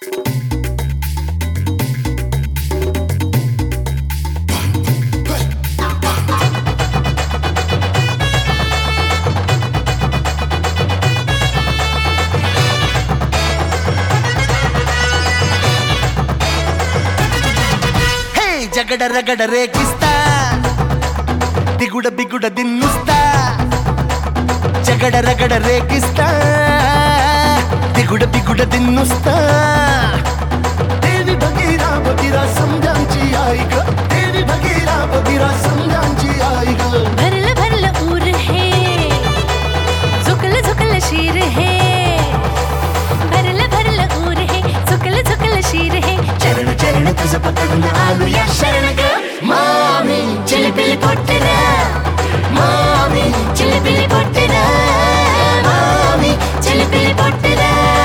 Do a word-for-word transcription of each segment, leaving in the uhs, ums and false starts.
జగడ రగడ రేకిస్తా దిగుడ బిగుడ దిన్నుస్తా జగడ రగడ రేకిస్తా దిగుడ बिगुड़ दिन नुस्ता देवी भगीरा भगीरा समझांची आई ग देवी भगीरा भगीरा समझांची आई ग भरल भरल ऊर है झुकल झुकल शीर है भरल भरल ऊर है झुकल झुकल शीर है चरण चरण तुझं पकडून आलो या शरण ग मामी चिलबिली पोटरा मामी चिलबिली पोटरा मामी चिलबिली पोटरा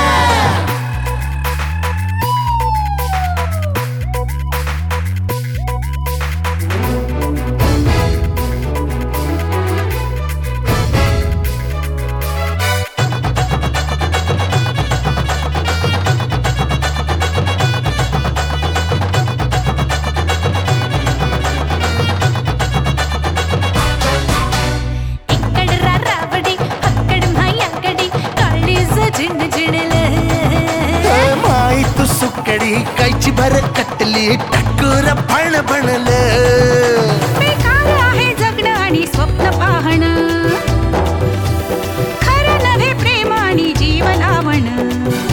कैची भर कटली टक्कर पण बनल बेकार आहे जगणं आणि स्वप्न पाहणं खरं नव्हे प्रेम आणि जीव लावणं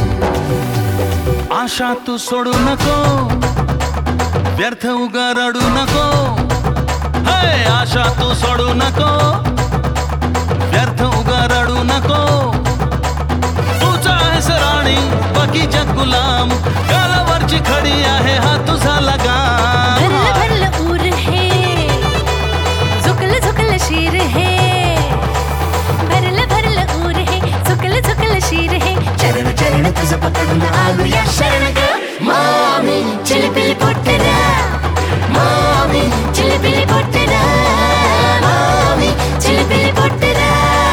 आशा तू सोडू नको व्यर्थ उगा रडू नको हे आशा तू सोडू नको व्यर्थ उगा रडू नको तूच आहेस राणी बाकी जग गुलाम गालावरची खडी आहे हा तुझा लगाम भरल भरल ऊर है झुकल झुकल शीर है भरल भरल ऊर है झुकल झुकल शीर है चरण चरण तुझं पकडून आलो या शरण ग मामी चिलबिली पोटरा मामी चिलबिली पोटरा मामी चिलबिली पोटरा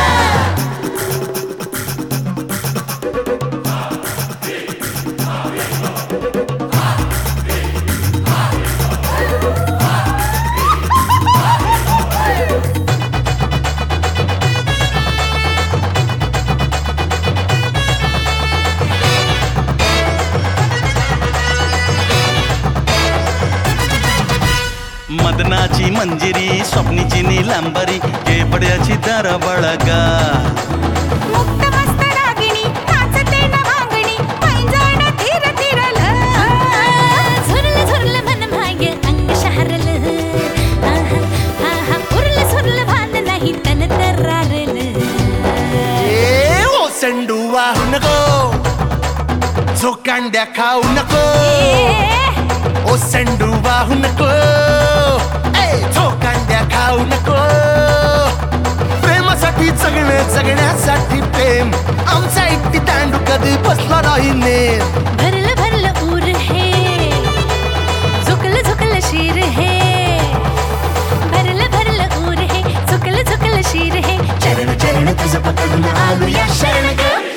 मदनाची मंजिरी स्वप्नीची नीलांबरी केपड्याची दार बळगा मुक्त मस्त रागिणी नाचते न भांगणी पैंजण धीर धीरल झुरल झुरल मन भाग्य अंग शहरल उरल सुरल भान नाही तन तरारल ए ओ संडू वाहू नको झोकांड्या खाऊ नको ओ संडू वाहू नको झोकांड्या खाऊ नको प्रेमासाठी जगणे जगण्यासाठी प्रेम आमचा एकटी दांडू कधी बसला नाही नेम भरल भरल ऊर है झुकल झुकल शीर है भरल भरल ऊर है झुकल झुकल शीर है चरण चरण तुझं पकडून आलो या शरण ग